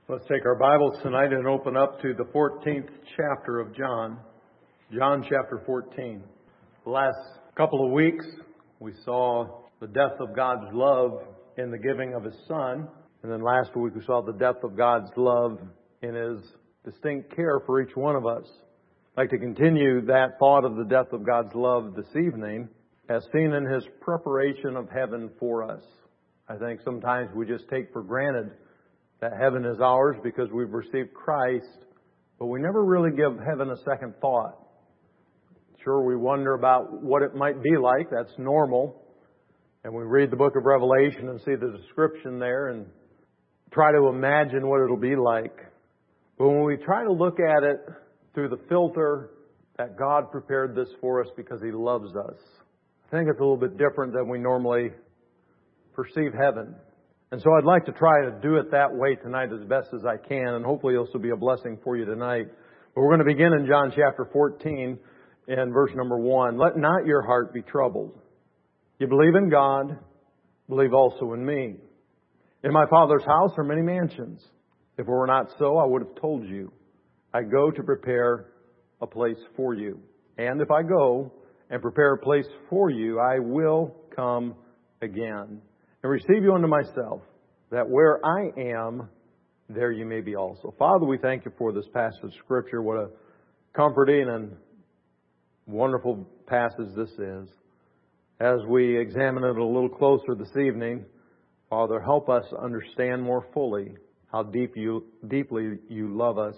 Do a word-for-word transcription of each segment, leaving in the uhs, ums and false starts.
Let's take our Bibles tonight and open up to the fourteenth chapter of John. John chapter fourteen. The last couple of weeks, we saw the depth of God's love in the giving of His Son. And then last week, we saw the depth of God's love in His distinct care for each one of us. I'd like to continue that thought of the depth of God's love this evening, as seen in His preparation of heaven for us. I think sometimes we just take for granted that heaven is ours because we've received Christ, but we never really give heaven a second thought. Sure, we wonder about what it might be like. That's normal. And we read the book of Revelation and see the description there and try to imagine what it'll be like. But when we try to look at it through the filter that God prepared this for us because He loves us, I think it's a little bit different than we normally perceive heaven. And so I'd like to try to do it that way tonight as best as I can, and hopefully this will be a blessing for you tonight. But we're going to begin in John chapter fourteen and verse number one. Let not your heart be troubled. You believe in God, believe also in me. In my Father's house are many mansions. If it were not so, I would have told you. I go to prepare a place for you. And if I go and prepare a place for you, I will come again and receive you unto myself, that where I am, there you may be also. Father, we thank you for this passage of Scripture. What a comforting and wonderful passage this is. As we examine it a little closer this evening, Father, help us understand more fully how deep you, deeply you love us,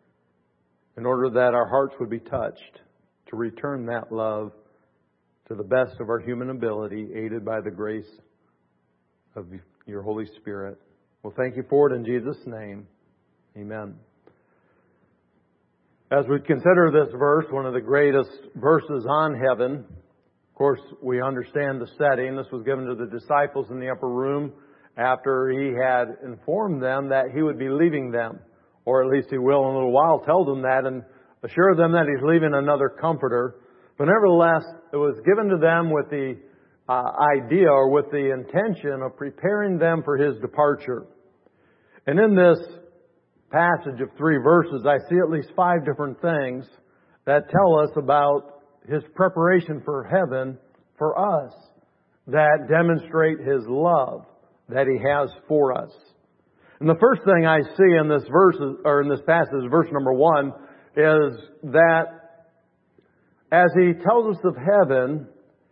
in order that our hearts would be touched to return that love to the best of our human ability, aided by the grace of your Holy Spirit. Well, thank you for it in Jesus' name. Amen. As we consider this verse, one of the greatest verses on heaven, of course, we understand the setting. This was given to the disciples in the upper room after He had informed them that He would be leaving them, or at least He will in a little while tell them that and assure them that He's leaving another comforter. But nevertheless, it was given to them with the Uh, idea or with the intention of preparing them for His departure. And in this passage of three verses, I see at least five different things that tell us about His preparation for heaven for us, that demonstrate His love that He has for us. And the first thing I see in this verse, or in this passage, verse number one, is that as He tells us of heaven,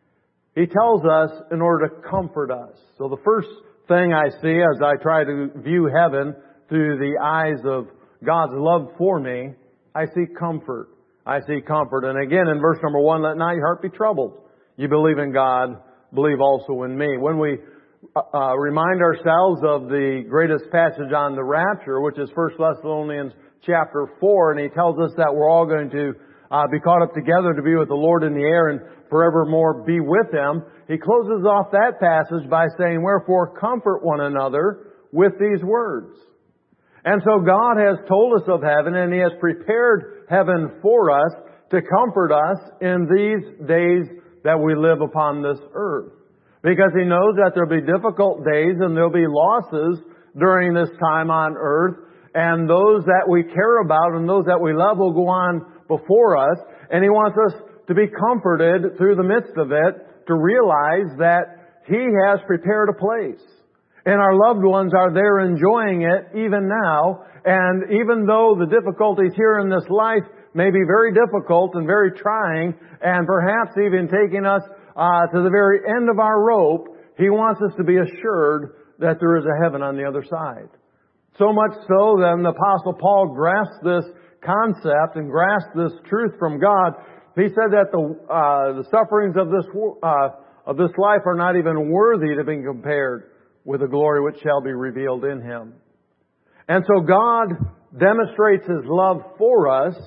He tells us in order to comfort us. So the first thing I see as I try to view heaven through the eyes of God's love for me, I see comfort. I see comfort. And again, in verse number one, let not your heart be troubled. You believe in God, believe also in me. When we uh, remind ourselves of the greatest passage on the rapture, which is First Thessalonians chapter four, and he tells us that we're all going to uh, be caught up together to be with the Lord in the air and forevermore be with Him. He closes off that passage by saying, wherefore comfort one another with these words. And so God has told us of heaven, and He has prepared heaven for us to comfort us in these days that we live upon this earth. Because He knows that there'll be difficult days and there'll be losses during this time on earth, and those that we care about and those that we love will go on before us, and He wants us to be comforted through the midst of it, to realize that He has prepared a place. And our loved ones are there enjoying it even now. And even though the difficulties here in this life may be very difficult and very trying, and perhaps even taking us uh, to the very end of our rope, He wants us to be assured that there is a heaven on the other side. So much so that the Apostle Paul grasped this concept and grasped this truth from God. He said that the uh, the sufferings of this uh, of this life are not even worthy to be compared with the glory which shall be revealed in Him. And so God demonstrates His love for us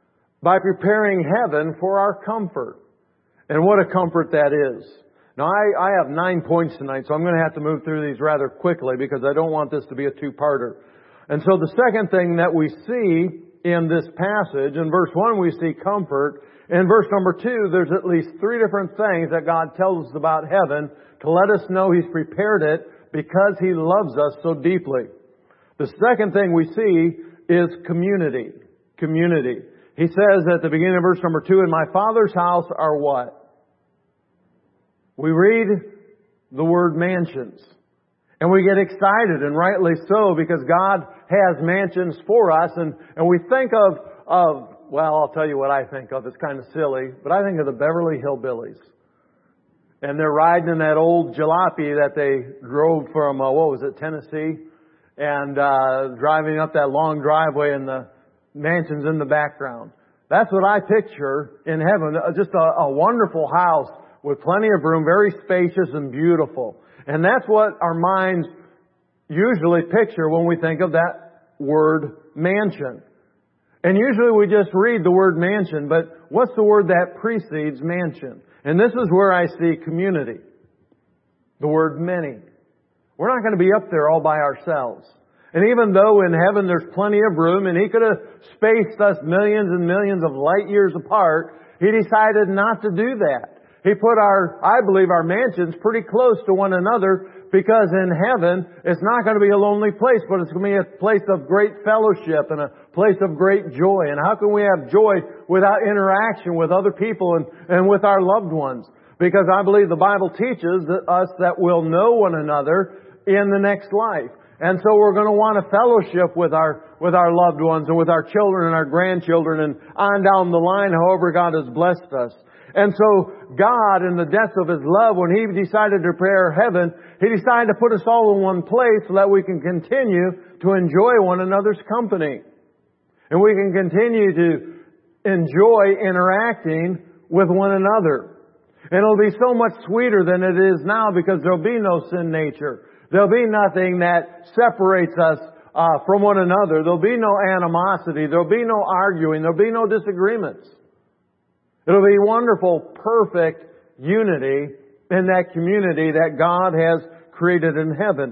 by preparing heaven for our comfort. And what a comfort that is. Now, I, I have nine points tonight, so I'm going to have to move through these rather quickly because I don't want this to be a two-parter. And so the second thing that we see in this passage, in verse one we see comfort. In verse number two, there's at least three different things that God tells us about heaven to let us know He's prepared it because He loves us so deeply. The second thing we see is community. Community. He says at the beginning of verse number two, in my Father's house are what? We read the word mansions. And we get excited, and rightly so, because God has mansions for us. And, and we think of, of, well, I'll tell you what I think of. It's kind of silly, but I think of the Beverly Hillbillies. And they're riding in that old jalopy that they drove from, uh, what was it, Tennessee? And uh driving up that long driveway and the mansions in the background. That's what I picture in heaven. Just a, a wonderful house with plenty of room, very spacious and beautiful. And that's what our minds usually picture when we think of that word mansion. And usually we just read the word mansion, but what's the word that precedes mansion? And this is where I see community. The word many. We're not going to be up there all by ourselves. And even though in heaven there's plenty of room, and He could have spaced us millions and millions of light years apart, He decided not to do that. He put our, I believe, our mansions pretty close to one another, because in heaven it's not going to be a lonely place, but it's going to be a place of great fellowship and a place of great joy. And how can we have joy without interaction with other people and, and with our loved ones? Because I believe the Bible teaches us that we'll know one another in the next life. And so we're going to want a fellowship with our, with our loved ones and with our children and our grandchildren and on down the line, however God has blessed us. And so God, in the depth of His love, when He decided to prepare heaven, He decided to put us all in one place so that we can continue to enjoy one another's company. And we can continue to enjoy interacting with one another. And it'll be so much sweeter than it is now, because there'll be no sin nature. There'll be nothing that separates us uh, from one another. There'll be no animosity. There'll be no arguing. There'll be no disagreements. It'll be wonderful, perfect unity in that community that God has created in heaven.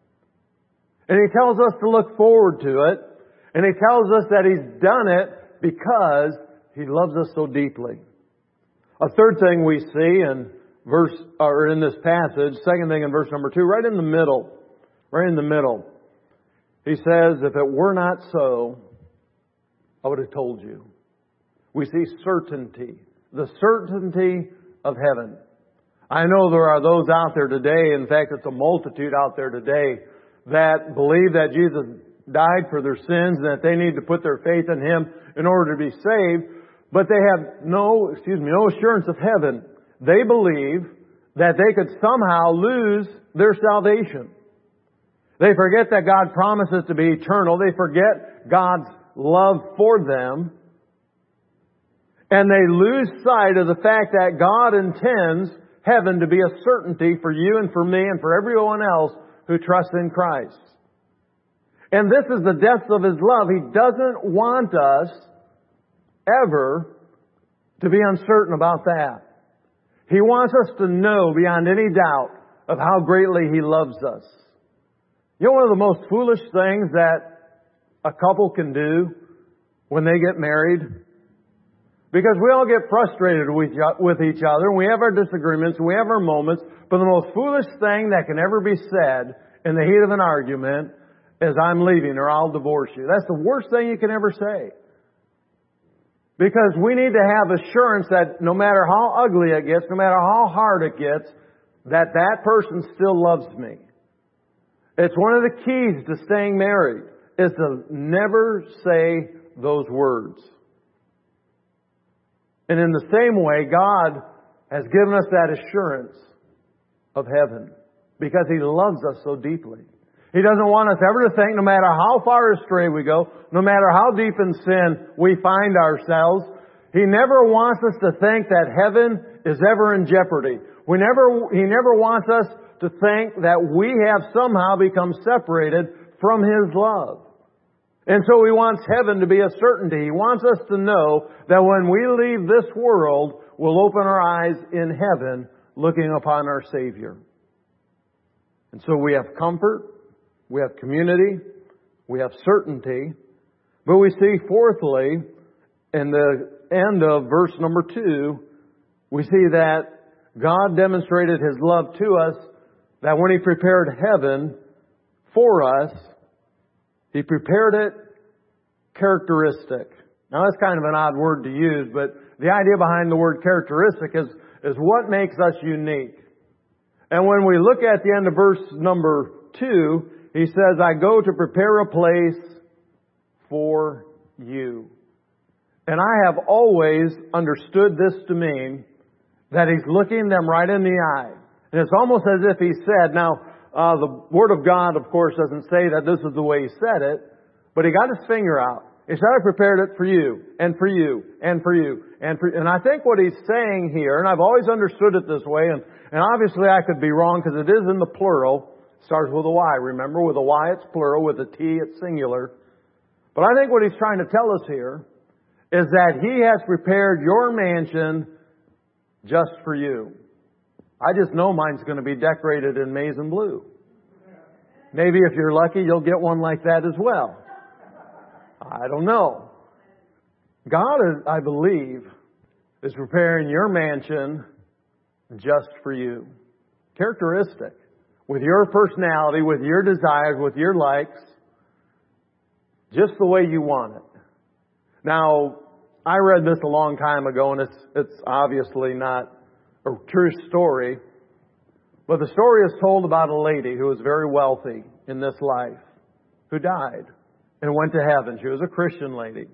And He tells us to look forward to it. And He tells us that He's done it because He loves us so deeply. A third thing we see in verse, or in this passage, second thing in verse number two, right in the middle, right in the middle, He says, if it were not so, I would have told you. We see certainty, the certainty of heaven. I know there are those out there today, in fact it's a multitude out there today, that believe that Jesus died for their sins and that they need to put their faith in Him in order to be saved, but they have no, excuse me, no assurance of heaven. They believe that they could somehow lose their salvation. They forget that God promises to be eternal. They forget God's love for them. And they lose sight of the fact that God intends heaven to be a certainty for you and for me and for everyone else who trusts in Christ. And this is the depth of His love. He doesn't want us ever to be uncertain about that. He wants us to know beyond any doubt of how greatly He loves us. You know, one of the most foolish things that a couple can do when they get married? Because we all get frustrated with each other, and we have our disagreements, and we have our moments, but the most foolish thing that can ever be said in the heat of an argument is, I'm leaving or I'll divorce you. That's the worst thing you can ever say. Because we need to have assurance that no matter how ugly it gets, no matter how hard it gets, that that person still loves me. It's one of the keys to staying married, is to never say those words. And in the same way, God has given us that assurance of heaven because He loves us so deeply. He doesn't want us ever to think, no matter how far astray we go, no matter how deep in sin we find ourselves, He never wants us to think that heaven is ever in jeopardy. We never, He never wants us to think that we have somehow become separated from His love. And so He wants heaven to be a certainty. He wants us to know that when we leave this world, we'll open our eyes in heaven looking upon our Savior. And so we have comfort, we have community, we have certainty. But we see fourthly, in the end of verse number two, we see that God demonstrated His love to us, that when He prepared heaven for us, He prepared it characteristic. Now that's kind of an odd word to use, but the idea behind the word characteristic is, is what makes us unique. And when we look at the end of verse number two, he says, I go to prepare a place for you. And I have always understood this to mean that He's looking them right in the eye. And it's almost as if He said, now, uh, the Word of God, of course, doesn't say that this is the way He said it, but He got His finger out. He said, I prepared it for you, and for you, and for you, and for And I think what He's saying here, and I've always understood it this way, and, and obviously I could be wrong because it is in the plural. It starts with a Y. Remember, with a Y it's plural, with a T it's singular. But I think what He's trying to tell us here is that He has prepared your mansion just for you. I just know mine's going to be decorated in maize and blue. Maybe if you're lucky, you'll get one like that as well. I don't know. God, is, I believe, is preparing your mansion just for you. Characteristic. With your personality, with your desires, with your likes. Just the way you want it. Now, I read this a long time ago, and it's, it's obviously not a true story. But the story is told about a lady who was very wealthy in this life, who died and went to heaven. She was a Christian lady.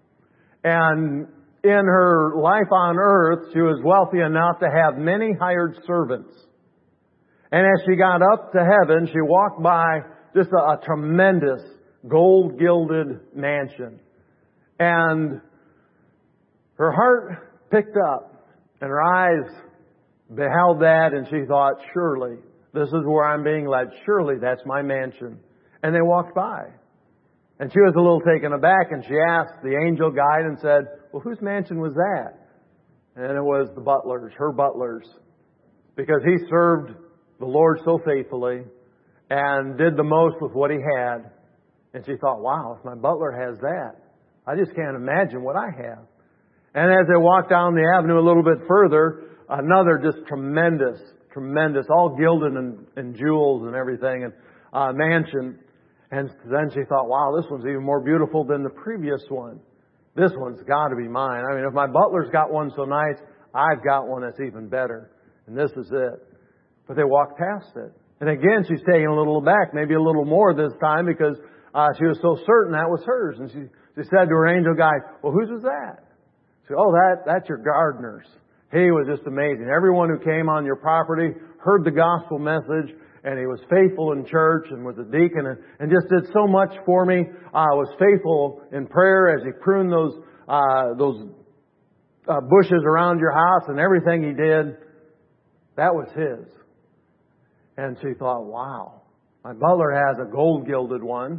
And in her life on earth, she was wealthy enough to have many hired servants. And as she got up to heaven, she walked by just a, a tremendous gold-gilded mansion. And her heart picked up, and her eyes beheld that, and she thought, surely, this is where I'm being led. Surely, that's my mansion. And they walked by. And she was a little taken aback, and she asked the angel guide and said, well, whose mansion was that? And it was the butler's, her butler's. Because he served the Lord so faithfully and did the most with what he had. And she thought, wow, if my butler has that, I just can't imagine what I have. And as they walked down the avenue a little bit further, another just tremendous, tremendous, all gilded and, and jewels and everything, and uh, mansion. And then she thought, wow, this one's even more beautiful than the previous one. This one's got to be mine. I mean, if my butler's got one so nice, I've got one that's even better. And this is it. But they walked past it. And again, she's taken a little aback, maybe a little more this time, because uh, she was so certain that was hers. And she, she said to her angel guide, well, whose was that? She said, oh, that, that's your gardener's. He was just amazing. Everyone who came on your property heard the gospel message, and he was faithful in church and was a deacon and, and just did so much for me. I uh, was faithful in prayer as he pruned those uh, those uh, bushes around your house, and everything he did, that was his. And she thought, wow, my butler has a gold-gilded one.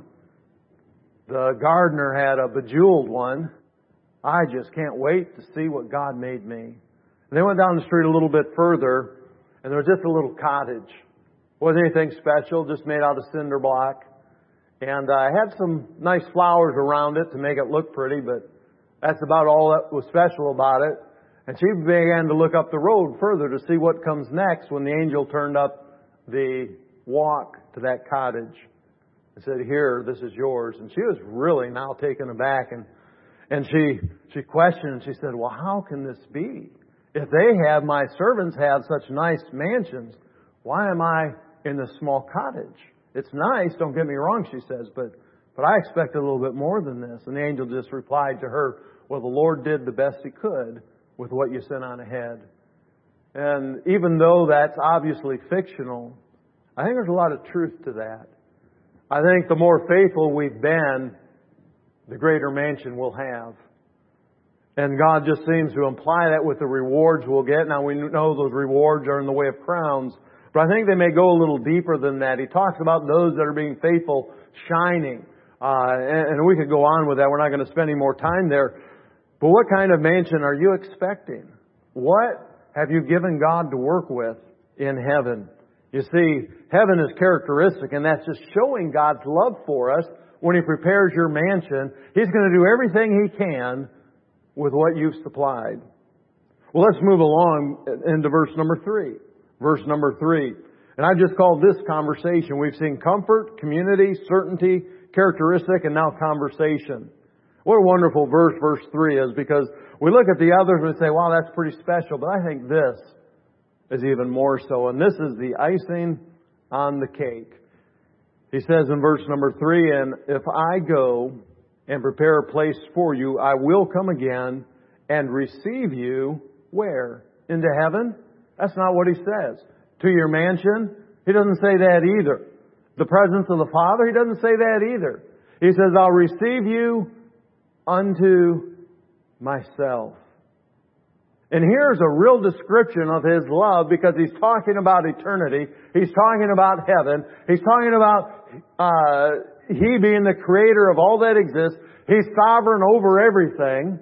The gardener had a bejeweled one. I just can't wait to see what God made me. And they went down the street a little bit further, and there was just a little cottage. Wasn't anything special, just made out of cinder block. And I uh, had some nice flowers around it to make it look pretty, but that's about all that was special about it. And she began to look up the road further to see what comes next when the angel turned up the walk to that cottage and said, here, this is yours. And she was really now taken aback, and and she she questioned, and she said, well, how can this be? If they have, my servants have such nice mansions, why am I in this small cottage? It's nice, don't get me wrong, she says, but but I expect a little bit more than this. And the angel just replied to her, well, the Lord did the best He could with what you sent on ahead. And even though that's obviously fictional, I think there's a lot of truth to that. I think the more faithful we've been, the greater mansion we'll have. And God just seems to imply that with the rewards we'll get. Now we know those rewards are in the way of crowns, but I think they may go a little deeper than that. He talks about those that are being faithful shining. Uh, and, and we could go on with that. We're not going to spend any more time there. But what kind of mansion are you expecting? What have you given God to work with in heaven? You see, heaven is characteristic, and that's just showing God's love for us. When He prepares your mansion, He's going to do everything He can with what you've supplied. Well, let's move along into verse number three. Verse number three. And I've just called this conversation. We've seen comfort, community, certainty, characteristic and now conversation. What a wonderful verse verse three is, because we look at the others and we say, wow, that's pretty special, but I think this is even more so. And this is the icing on the cake. He says in verse number three, and if I go and prepare a place for you, I will come again and receive you where? Into heaven? That's not what he says. To your mansion? He doesn't say that either. The presence of the Father? He doesn't say that either. He says, I'll receive you unto myself. And here's a real description of His love, because He's talking about eternity. He's talking about heaven. He's talking about uh, He being the creator of all that exists. He's sovereign over everything.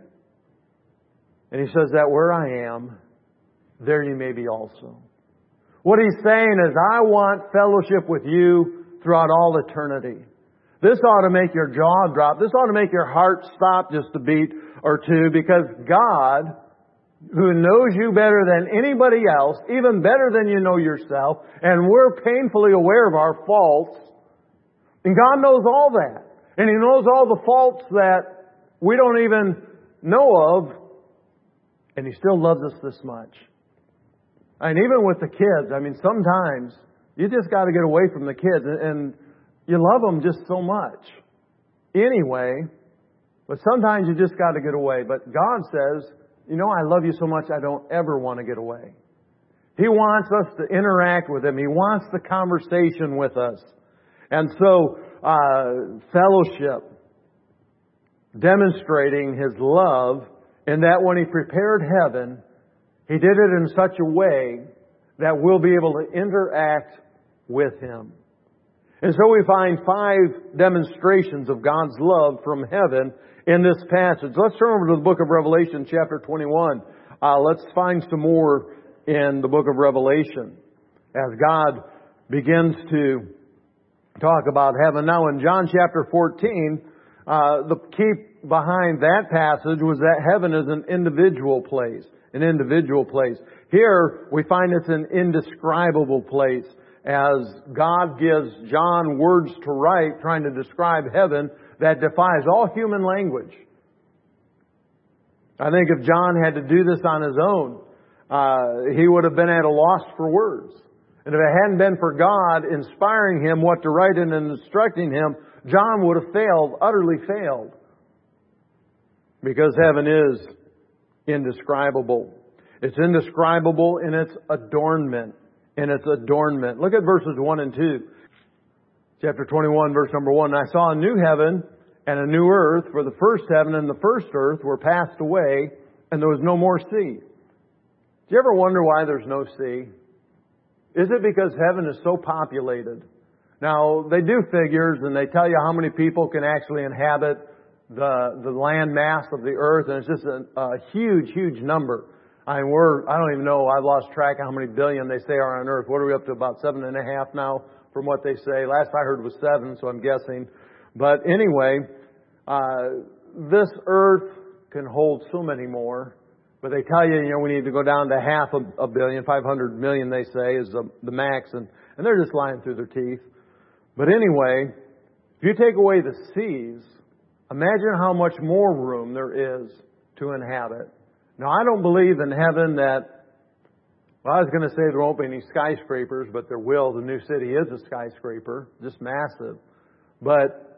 And He says that where I am, there you may be also. What He's saying is, I want fellowship with you throughout all eternity. This ought to make your jaw drop. This ought to make your heart stop just a beat or two, because God, who knows you better than anybody else, even better than you know yourself, and we're painfully aware of our faults, and God knows all that. And He knows all the faults that we don't even know of, and He still loves us this much. And even with the kids, I mean, sometimes you just got to get away from the kids, and you love them just so much. Anyway, but sometimes you just got to get away. But God says, you know, I love you so much I don't ever want to get away. He wants us to interact with Him. He wants the conversation with us. And so, uh, fellowship, demonstrating His love, in that when He prepared heaven, He did it in such a way that we'll be able to interact with Him. And so we find five demonstrations of God's love from heaven in this passage. Let's turn over to the book of Revelation, chapter twenty-one. Uh, let's find some more in the book of Revelation as God begins to talk about heaven. Now in John chapter fourteen, uh, the key behind that passage was that heaven is an individual place. An individual place. Here we find it's an indescribable place, as God gives John words to write trying to describe heaven that defies all human language. I think if John had to do this on his own, uh, he would have been at a loss for words. And if it hadn't been for God inspiring him what to write and instructing him, John would have failed, utterly failed. Because heaven is indescribable. It's indescribable in its adornment. In its adornment. Look at verses one and two. Chapter twenty-one, verse number one. I saw a new heaven and a new earth, for the first heaven and the first earth were passed away, and there was no more sea. Do you ever wonder why there's no sea? Is it because heaven is so populated? Now, they do figures, and they tell you how many people can actually inhabit the the land mass of the earth, and it's just a, a huge, huge number. I mean, we're, I don't even know, I've lost track of how many billion they say are on earth. What are we up to? About seven and a half now, from what they say. Last I heard was seven, so I'm guessing. But anyway, uh, this earth can hold so many more. But they tell you, you know, we need to go down to half a, a billion, five hundred million, they say, is the, the max. And, and they're just lying through their teeth. But anyway, if you take away the seas, imagine how much more room there is to inhabit. Now, I don't believe in heaven that, well, I was going to say there won't be any skyscrapers, but there will. The new city is a skyscraper, just massive. But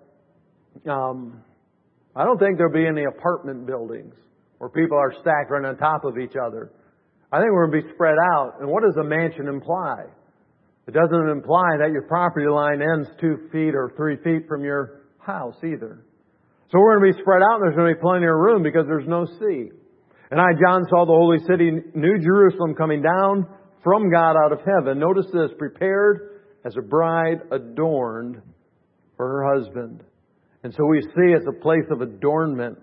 um, I don't think there'll be any apartment buildings where people are stacked right on top of each other. I think we're going to be spread out. And what does a mansion imply? It doesn't imply that your property line ends two feet or three feet from your house either. So we're going to be spread out, and there's going to be plenty of room because there's no sea. And I, John, saw the holy city, New Jerusalem, coming down from God out of heaven. Notice this, prepared as a bride adorned for her husband. And so we see it's a place of adornment.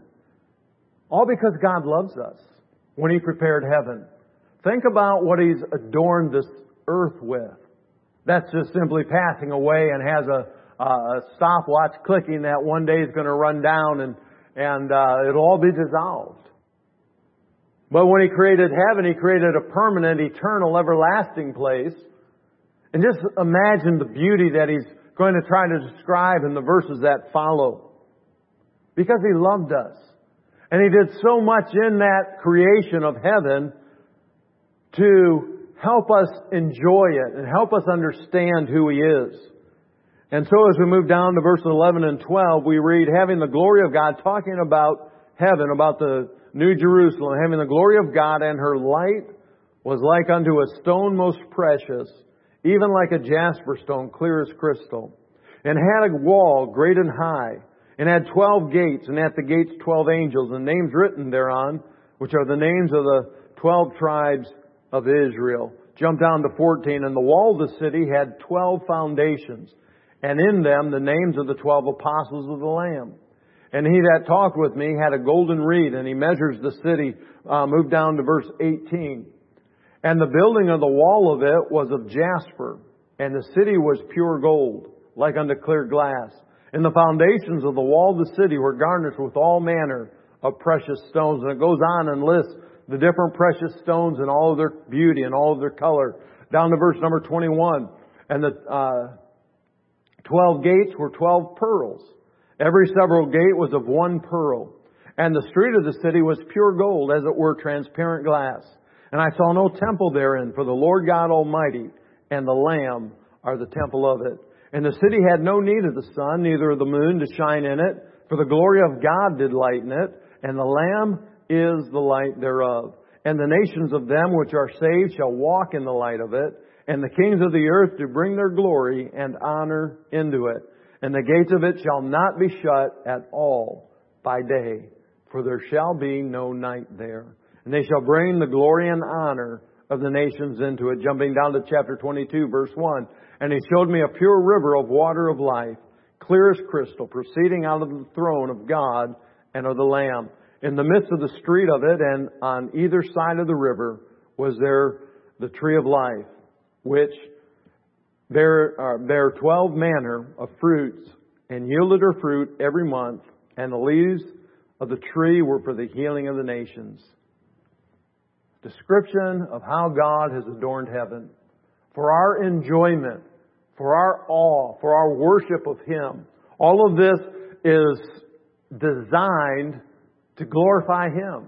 All because God loves us when He prepared heaven. Think about what He's adorned this earth with. That's just simply passing away and has a, a stopwatch clicking that one day is going to run down and, and uh, it'll all be dissolved. But when He created heaven, He created a permanent, eternal, everlasting place. And just imagine the beauty that He's going to try to describe in the verses that follow. Because He loved us. And He did so much in that creation of heaven to help us enjoy it and help us understand who He is. And so as we move down to verses eleven and twelve, we read, having the glory of God, talking about heaven, about the New Jerusalem, having the glory of God, and her light was like unto a stone most precious, even like a jasper stone, clear as crystal, and had a wall great and high, and had twelve gates, and at the gates twelve angels, and names written thereon, which are the names of the twelve tribes of Israel. Jump down to fourteen, and the wall of the city had twelve foundations, and in them the names of the twelve apostles of the Lamb. And he that talked with me had a golden reed, and he measures the city. Uh, move down to verse eighteen. And the building of the wall of it was of jasper, and the city was pure gold, like unto clear glass. And the foundations of the wall of the city were garnished with all manner of precious stones. And it goes on and lists the different precious stones and all of their beauty and all of their color. Down to verse number twenty-one. And the uh, twelve gates were twelve pearls. Every several gate was of one pearl. And the street of the city was pure gold, as it were transparent glass. And I saw no temple therein, for the Lord God Almighty and the Lamb are the temple of it. And the city had no need of the sun, neither of the moon to shine in it, for the glory of God did lighten it, and the Lamb is the light thereof. And the nations of them which are saved shall walk in the light of it, and the kings of the earth do bring their glory and honor into it. And the gates of it shall not be shut at all by day, for there shall be no night there. And they shall bring the glory and honor of the nations into it. Jumping down to chapter twenty-two, verse one. And He showed me a pure river of water of life, clear as crystal, proceeding out of the throne of God and of the Lamb. In the midst of the street of it, and on either side of the river, was there the tree of life, which There are there twelve manner of fruits, and yielded her fruit every month, and the leaves of the tree were for the healing of the nations. Description of how God has adorned heaven for our enjoyment, for our awe, for our worship of Him. All of this is designed to glorify Him.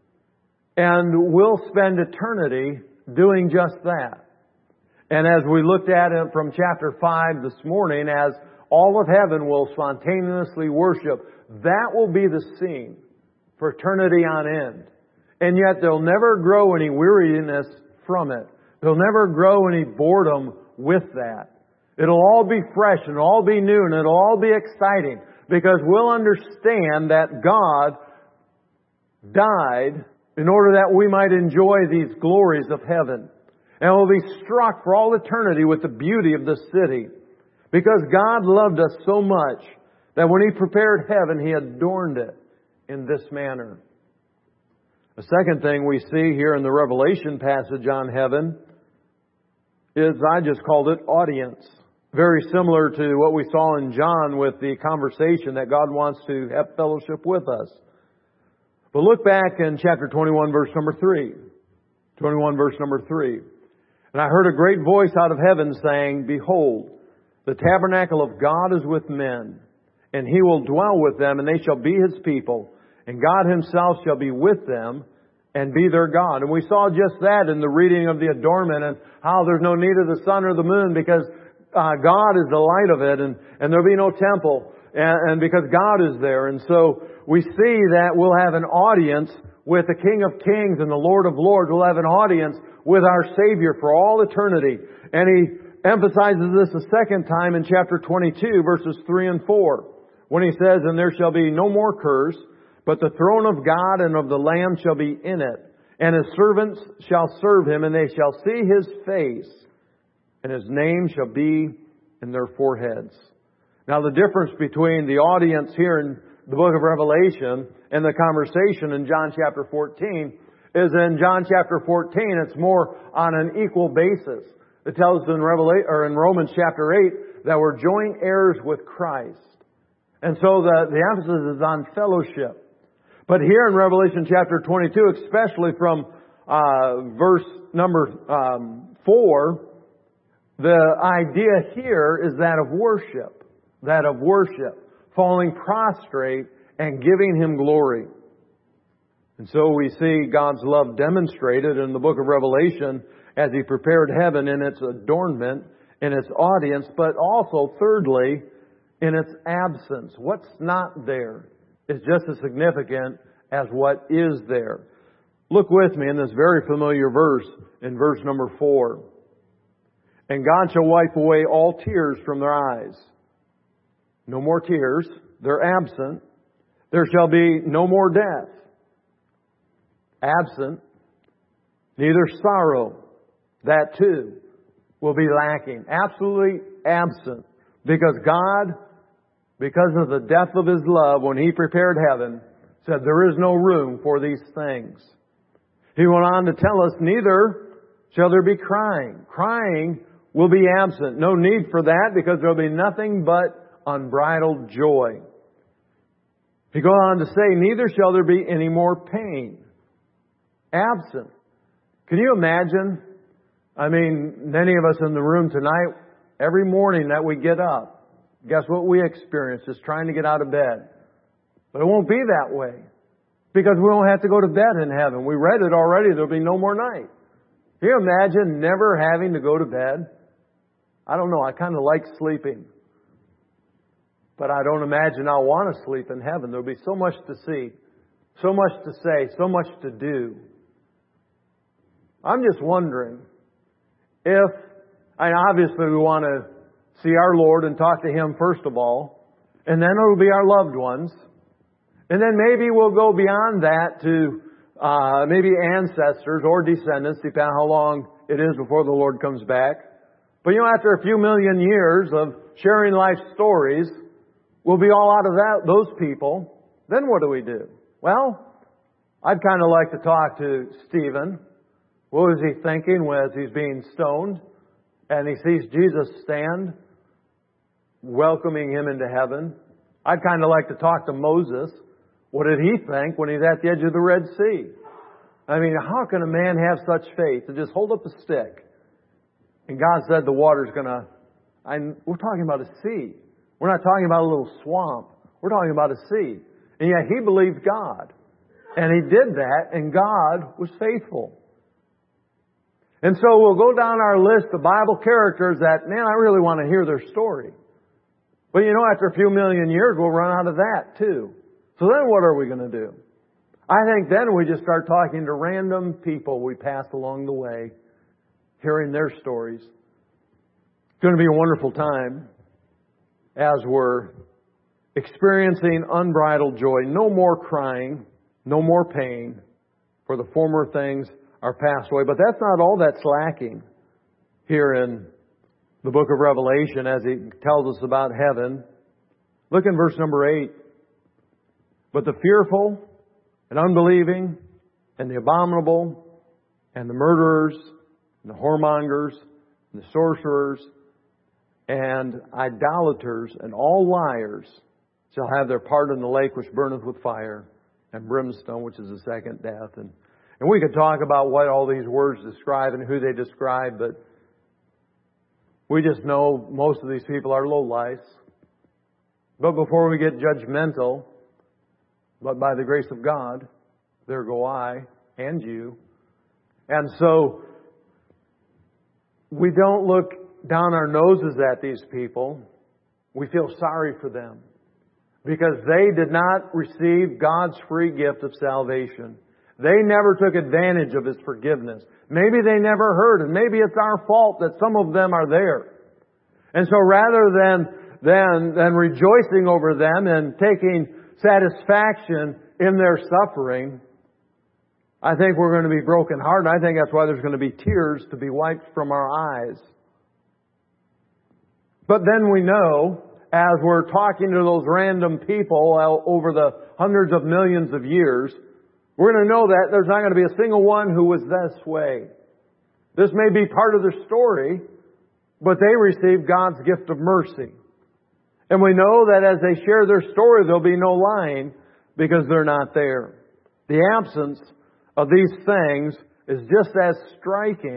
And we'll spend eternity doing just that. And as we looked at it from chapter five this morning, as all of heaven will spontaneously worship, that will be the scene for eternity on end. And yet there'll never grow any weariness from it. There'll never grow any boredom with that. It'll all be fresh and it'll all be new and it'll all be exciting, because we'll understand that God died in order that we might enjoy these glories of heaven. And we'll be struck for all eternity with the beauty of this city. Because God loved us so much that when He prepared heaven, He adorned it in this manner. The second thing we see here in the Revelation passage on heaven is, I just called it audience. Very similar to what we saw in John with the conversation that God wants to have fellowship with us. But look back in chapter twenty-one, verse number three. twenty-one, verse number three. And I heard a great voice out of heaven saying, Behold, the tabernacle of God is with men, and He will dwell with them, and they shall be His people, and God Himself shall be with them, and be their God. And we saw just that in the reading of the adornment, and how there's no need of the sun or the moon, because uh, God is the light of it, and, and there'll be no temple, and, and because God is there. And so we see that we'll have an audience with the King of Kings and the Lord of Lords. We'll have an audience with our Savior for all eternity. And He emphasizes this a second time in chapter twenty-two, verses three and four, when He says, And there shall be no more curse, but the throne of God and of the Lamb shall be in it, and His servants shall serve Him, and they shall see His face, and His name shall be in their foreheads. Now the difference between the audience here in the book of Revelation and the conversation in John chapter fourteen is, in John chapter fourteen, it's more on an equal basis. It tells us in Revelation, or in Romans chapter eight, that we're joint heirs with Christ. And so the, the emphasis is on fellowship. But here in Revelation chapter twenty-two, especially from uh, verse number um, four, The idea here is that of worship. That of worship. Falling prostrate and giving Him glory. And so we see God's love demonstrated in the book of Revelation as He prepared heaven in its adornment, in its audience, but also, thirdly, in its absence. What's not there is just as significant as what is there. Look with me in this very familiar verse, in verse number four. And God shall wipe away all tears from their eyes. No more tears. They're absent. There shall be no more death. Absent. Neither sorrow. That too will be lacking. Absolutely absent. Because God, because of the depth of His love, when He prepared heaven, said there is no room for these things. He went on to tell us, neither shall there be crying. Crying will be absent. No need for that, because there will be nothing but unbridled joy. He goes on to say, neither shall there be any more pain. Absent. Can you imagine? I mean, many of us in the room tonight, every morning that we get up, guess what we experience? Just trying to get out of bed. But it won't be that way. Because we won't have to go to bed in heaven. We read it already. There'll be no more night. Can you imagine never having to go to bed? I don't know. I kind of like sleeping. But I don't imagine I'll want to sleep in heaven. There'll be so much to see. So much to say. So much to do. I'm just wondering if, and obviously we want to see our Lord and talk to Him first of all. And then it'll be our loved ones. And then maybe we'll go beyond that to uh, maybe ancestors or descendants, depending on how long it is before the Lord comes back. But you know, after a few million years of sharing life stories, we'll be all out of that, those people. Then what do we do? Well, I'd kind of like to talk to Stephen. What was he thinking as he's being stoned? And he sees Jesus stand, welcoming him into heaven. I'd kind of like to talk to Moses. What did he think when he's at the edge of the Red Sea? I mean, how can a man have such faith to just hold up a stick? And God said the water's going to... We're talking about a sea. We're not talking about a little swamp. We're talking about a sea. And yet he believed God. And he did that, and God was faithful. And so we'll go down our list of Bible characters that, man, I really want to hear their story. But you know, after a few million years, we'll run out of that too. So then what are we going to do? I think then we just start talking to random people we pass along the way, hearing their stories. It's going to be a wonderful time as we're experiencing unbridled joy. No more crying, no more pain, for the former things are passed away. But that's not all that's lacking here in the book of Revelation as He tells us about heaven. Look in verse number eight. But the fearful and unbelieving and the abominable and the murderers and the whoremongers and the sorcerers and idolaters and all liars shall have their part in the lake which burneth with fire and brimstone, which is the second death. And, and we could talk about what all these words describe and who they describe, but we just know most of these people are lowlifes. But before we get judgmental, but by the grace of God, there go I and you. And so we don't look down our noses at these people. We feel sorry for them because they did not receive God's free gift of salvation. They never took advantage of His forgiveness. Maybe they never heard, and maybe it's our fault that some of them are there. And so rather than, than, than rejoicing over them and taking satisfaction in their suffering, I think we're going to be brokenhearted. I think that's why there's going to be tears to be wiped from our eyes. But then we know, as we're talking to those random people over the hundreds of millions of years, we're going to know that there's not going to be a single one who was this way. This may be part of their story, but they received God's gift of mercy. And we know that as they share their story, there'll be no lying because they're not there. The absence of these things is just as striking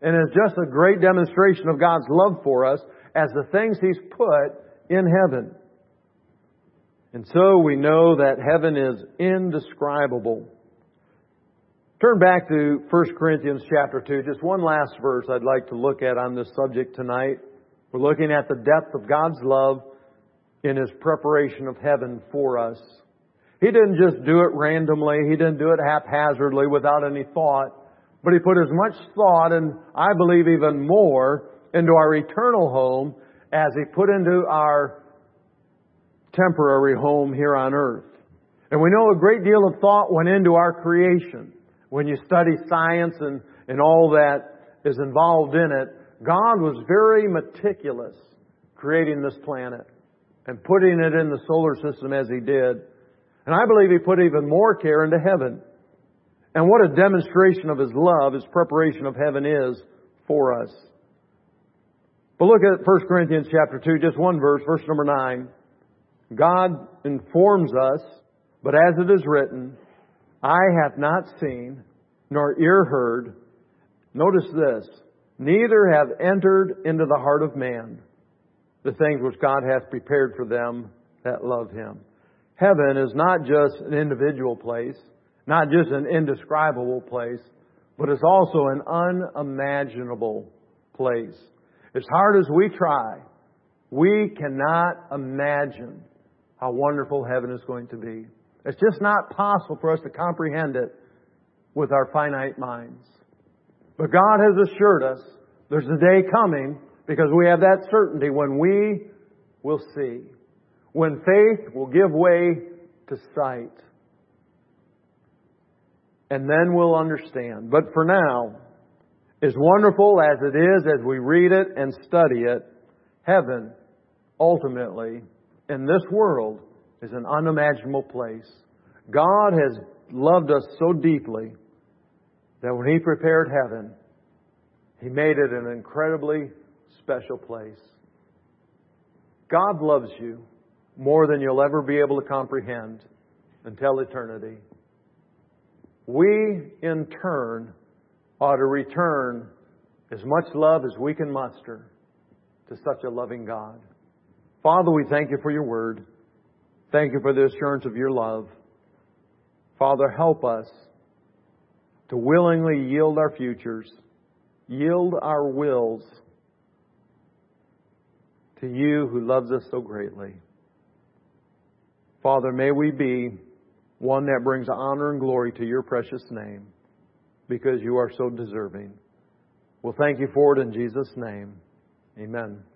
And it's just a great demonstration of God's love for us as the things He's put in heaven. And so we know that heaven is indescribable. Turn back to First Corinthians chapter two. Just one last verse I'd like to look at on this subject tonight. We're looking at the depth of God's love in His preparation of heaven for us. He didn't just do it randomly. He didn't do it haphazardly without any thought. But He put as much thought, and I believe even more, into our eternal home as He put into our temporary home here on earth. And we know a great deal of thought went into our creation. When you study science and, and all that is involved in it, God was very meticulous creating this planet and putting it in the solar system as He did. And I believe He put even more care into heaven. And what a demonstration of His love, His preparation of heaven is for us. But look at First Corinthians chapter two, just one verse, verse number nine. God informs us, but as it is written, eye hath not seen, nor ear heard. Notice this, neither have entered into the heart of man the things which God hath prepared for them that love Him. Heaven is not just an individual place, not just an indescribable place, but it's also an unimaginable place. As hard as we try, we cannot imagine how wonderful heaven is going to be. It's just not possible for us to comprehend it with our finite minds. But God has assured us there's a day coming, because we have that certainty, when we will see. When faith will give way to sight. And then we'll understand. But for now, as wonderful as it is as we read it and study it, heaven, ultimately, in this world, is an unimaginable place. God has loved us so deeply that when He prepared heaven, He made it an incredibly special place. God loves you more than you'll ever be able to comprehend until eternity. We, in turn, ought to return as much love as we can muster to such a loving God. Father, we thank You for Your word. Thank You for the assurance of Your love. Father, help us to willingly yield our futures, yield our wills to You who loves us so greatly. Father, may we be one that brings honor and glory to Your precious name, because You are so deserving. We'll thank You for it in Jesus' name. Amen.